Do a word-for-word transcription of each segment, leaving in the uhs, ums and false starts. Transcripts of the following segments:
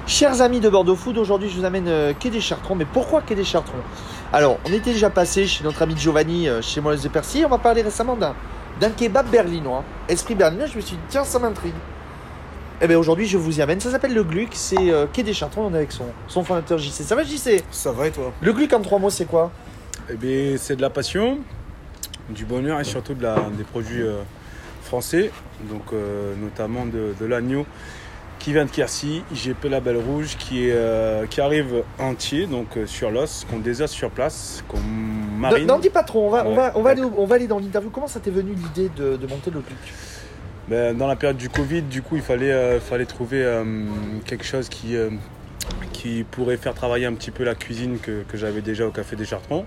Chers amis de Bordeaux Food, aujourd'hui je vous amène euh, quai des Chartrons. Mais pourquoi quai des Chartrons? Alors, on était déjà passé chez notre ami Giovanni, euh, chez Molles de Percy. On va parler récemment d'un, d'un kebab berlinois. Esprit berlinois, je me suis dit, tiens, ça m'intrigue. Et bien aujourd'hui, je vous y amène. Ça s'appelle le Gluck, c'est euh, quai des Chartrons. On est avec son, son fondateur J C. Ça va, J C? Ça va et toi? Le Gluck en trois mots, c'est quoi? Eh bien, c'est de la passion, du bonheur et surtout de la, des produits euh, français, donc euh, notamment de, de l'agneau qui vient de Quercy, I G P Label Rouge, qui, est, euh, qui arrive entier, donc euh, sur l'os, qu'on désosse sur place, qu'on marine. Non, dis pas trop, on va, Ouais, on va, on va, aller, on va aller dans l'interview. Comment ça t'est venu l'idée de, de monter le Gluck? Ben, dans la période du Covid, du coup, il fallait, euh, fallait trouver euh, quelque chose qui, euh, qui pourrait faire travailler un petit peu la cuisine que, que j'avais déjà au Café des Chartrons.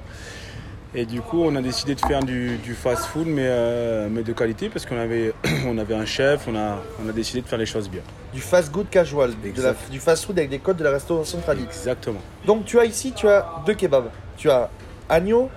Et du coup, on a décidé de faire du, du fast-food, mais, euh, mais de qualité, parce qu'on avait, on avait un chef, on a, on a décidé de faire les choses bien. Du fast-food casual, de la, du fast-food avec des codes de la restauration traditionnelle. Exactement. Donc tu as ici, tu as deux kebabs. Tu as agneau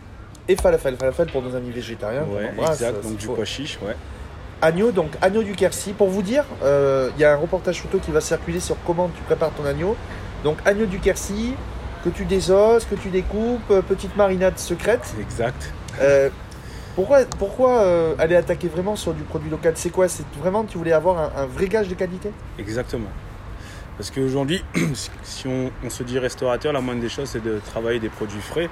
et falafel. Falafel pour nos amis végétariens. Ouais, exact, donc du pois chiche, ouais. Agneau, donc agneau du Quercy. Pour vous dire, il euh, y a un reportage photo qui va circuler sur comment tu prépares ton agneau. Donc agneau du Quercy, que tu désosses, que tu découpes, euh, petite marinade secrète. Exact. Euh, pourquoi pourquoi euh, aller attaquer vraiment sur du produit local? C'est quoi? C'est vraiment, tu voulais avoir un, un vrai gage de qualité? Exactement. Parce qu'aujourd'hui, si on, on se dit restaurateur, la moindre des choses, c'est de travailler des produits frais,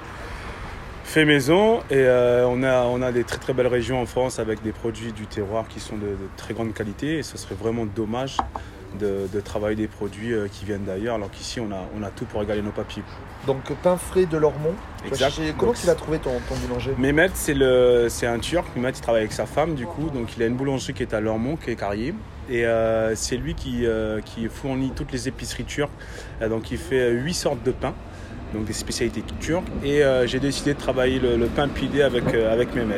fait maison. Et euh, on, a, on a des très très belles régions en France avec des produits du terroir qui sont de, de très grande qualité. Et ce serait vraiment dommage de, de travailler des produits euh, qui viennent d'ailleurs, alors qu'ici, on a, on a tout pour régaler nos papilles. Donc pain frais de Lormont. Exact. Chercher... Comment donc, tu l'as trouvé ton, ton boulanger? Mehmet, c'est, le, c'est un Turc. Mehmet, il travaille avec sa femme, du coup. Donc il a une boulangerie qui est à Lormont, qui est Carrier. Et euh, c'est lui qui, euh, qui fournit toutes les épiceries turques. Euh, donc il fait huit sortes de pain, donc des spécialités turques. Et euh, j'ai décidé de travailler le, le pain pilé avec, euh, avec Mehmet.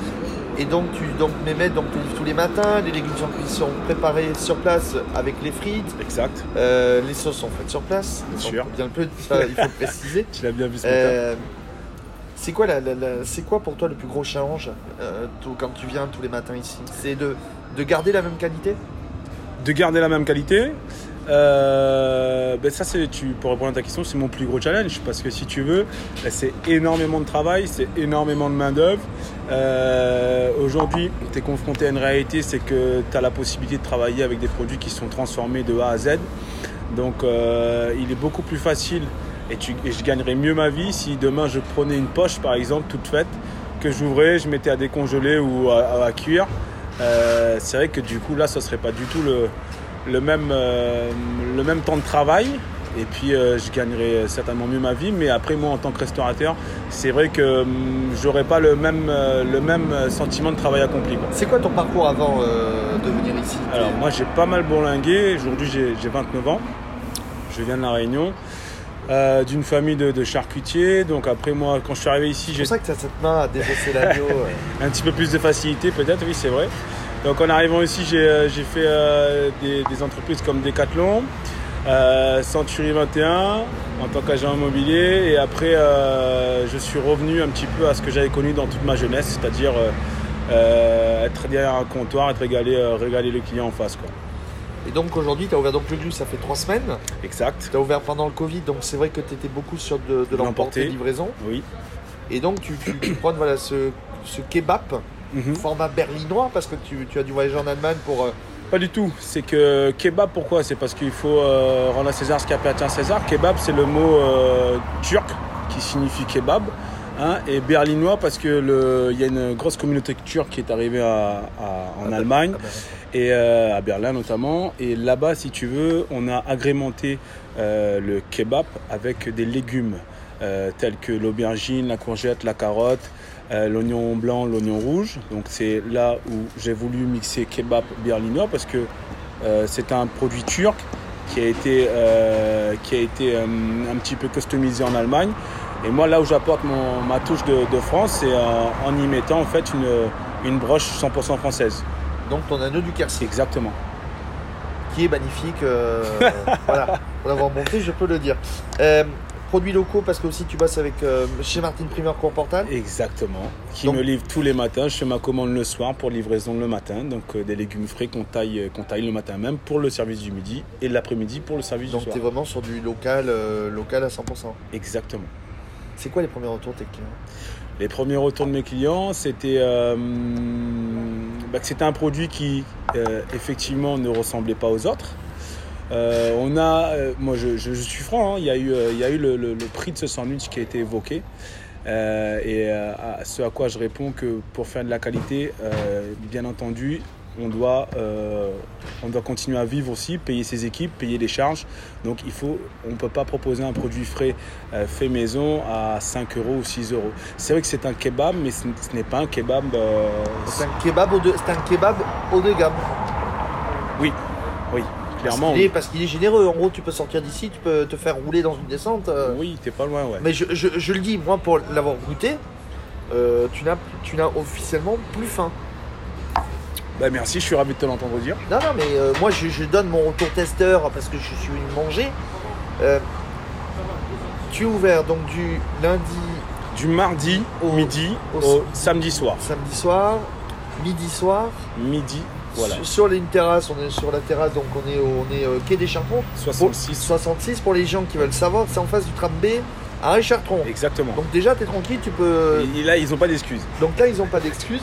Et donc, tu donc, Mehmet, donc, tu livres tous les matins, les légumes sont préparés sur place avec les frites. Exact. Euh, les sauces sont faites sur place. Bien sûr. Bien un peu, ça, il faut le préciser. Tu l'as bien vu ce euh, c'est quoi, la, la, la, c'est quoi pour toi le plus gros challenge euh, tout, quand tu viens tous les matins ici? C'est de, de garder la même qualité? De garder la même qualité. Euh, ben ça c'est, tu, pour répondre à ta question, c'est mon plus gros challenge, parce que si tu veux, ben c'est énormément de travail, c'est énormément de main d'œuvre. Euh, aujourd'hui, tu es confronté à une réalité, c'est que tu as la possibilité de travailler avec des produits qui sont transformés de A à Z. Donc euh, il est beaucoup plus facile et, tu, et je gagnerais mieux ma vie si demain je prenais une poche par exemple toute faite, que j'ouvrais, je mettais à décongeler ou à, à cuire. Euh, c'est vrai que du coup là ce serait pas du tout le, le, même, euh, le même temps de travail, et puis euh, je gagnerais certainement mieux ma vie, mais après moi en tant que restaurateur, c'est vrai que hum, j'aurais pas le même, euh, le même sentiment de travail accompli, quoi. C'est quoi ton parcours avant euh, de venir ici? Alors moi j'ai pas mal bourlingué, aujourd'hui j'ai, j'ai vingt-neuf ans, je viens de La Réunion. Euh, d'une famille de, de charcutiers. Donc après moi, quand je suis arrivé ici, c'est pour ça que tu as cette main à débosser l'agneau. un petit peu plus de facilité peut-être, oui c'est vrai. Donc en arrivant ici, j'ai, j'ai fait euh, des, des entreprises comme Decathlon, euh, Century vingt et un en tant qu'agent immobilier, et après euh, je suis revenu un petit peu à ce que j'avais connu dans toute ma jeunesse, c'est-à-dire euh, euh, être derrière un comptoir, être régalé, euh, régaler le client en face, quoi. Et donc aujourd'hui, tu as ouvert donc le Gluck, ça fait trois semaines. Exact. Tu as ouvert pendant le Covid, donc c'est vrai que tu étais beaucoup sur de, de l'emporter, livraison. Oui. Et donc tu, tu, tu prends voilà, ce, ce kebab, mm-hmm. format berlinois, parce que tu, tu as dû voyager en Allemagne pour... Euh... Pas du tout. C'est que kebab, pourquoi? C'est parce qu'il faut euh, rendre à César ce qui appartient à César. Kebab, c'est le mot euh, turc qui signifie kebab. Hein, et berlinois parce que il y a une grosse communauté turque qui est arrivée à, à, en à Allemagne. Berlin. Et euh, à Berlin notamment, et là-bas si tu veux on a agrémenté euh, le kebab avec des légumes euh, tels que l'aubergine, la courgette, la carotte, euh, l'oignon blanc, l'oignon rouge. Donc c'est là où j'ai voulu mixer kebab berlinois, parce que euh, c'est un produit turc qui a été, euh, qui a été euh, un petit peu customisé en Allemagne. Et moi là où j'apporte mon, ma touche de, de France, c'est en, en y mettant en fait une, une broche cent pour cent française. Donc ton agneau du Quercy. Exactement. Qui est magnifique. Euh, voilà. Pour l'avoir monté, je peux le dire. Euh, produits locaux parce que aussi tu bosses avec euh, chez Martine Primeur Courportal. Exactement. Qui Donc- me livre tous les matins. Je fais ma commande le soir pour livraison le matin. Donc euh, des légumes frais qu'on taille, euh, qu'on taille le matin même pour le service du midi et l'après-midi pour le service Donc du tu es soir. vraiment sur du local, euh, local à cent pour cent. Exactement. C'est quoi les premiers retours de tes clients? Les premiers retours de mes clients, c'était euh, bah, que c'était un produit qui euh, effectivement ne ressemblait pas aux autres. Euh, on a, euh, moi je, je, je suis franc, hein, il y a eu, euh, il y a eu le, le, le prix de ce sandwich qui a été évoqué. Euh, et euh, à ce à quoi je réponds que pour faire de la qualité, euh, bien entendu, on doit, euh, on doit continuer à vivre aussi, payer ses équipes, payer les charges. Donc il faut, on ne peut pas proposer un produit frais euh, fait maison à cinq euros ou six euros. C'est vrai que c'est un kebab, mais ce, ce n'est pas un kebab. Euh, C'est un kebab haut de, c'est un kebab haut de gamme. Oui, oui, clairement. Parce qu'il Oui, est, parce qu'il est généreux. En gros, tu peux sortir d'ici, tu peux te faire rouler dans une descente. euh. oui, t'es pas loin, ouais. Mais je, je, je le dis, moi, pour l'avoir goûté, euh, tu n'as tu n'as officiellement plus faim. Bah, merci, je suis ravi de te l'entendre dire. Non, non, mais euh, moi, je, je donne mon retour testeur parce que je suis venu manger. Euh, tu es ouvert donc du lundi Du mardi Au- midi au- au samedi soir. samedi soir, midi soir. Midi, voilà. Sur, sur une terrasse, on est sur la terrasse, donc on est au on est, euh, quai des Chartrons. soixante-six. soixante-six pour les gens qui veulent savoir, c'est en face du tram B à Richard-Tron. Exactement. Donc déjà, tu es tranquille, tu peux... Et là, ils n'ont pas d'excuses. Donc là, ils n'ont pas d'excuses.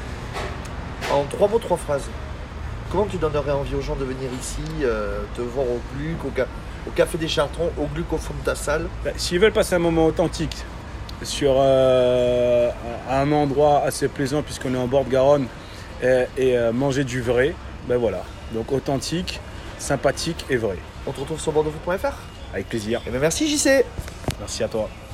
En trois mots, trois phrases. Comment tu donnerais envie aux gens de venir ici, euh, te voir au Gluck, au, ca- au Café des Chartrons, au Gluck, au fond de ta salle? Bah, s'ils veulent passer un moment authentique sur euh, un endroit assez plaisant puisqu'on est en bord de Garonne et, et, euh, manger du vrai, ben voilà. Donc authentique, sympathique et vrai. On te retrouve sur bordeauxfoot point F R. Avec plaisir. Et bien merci J C. Merci à toi.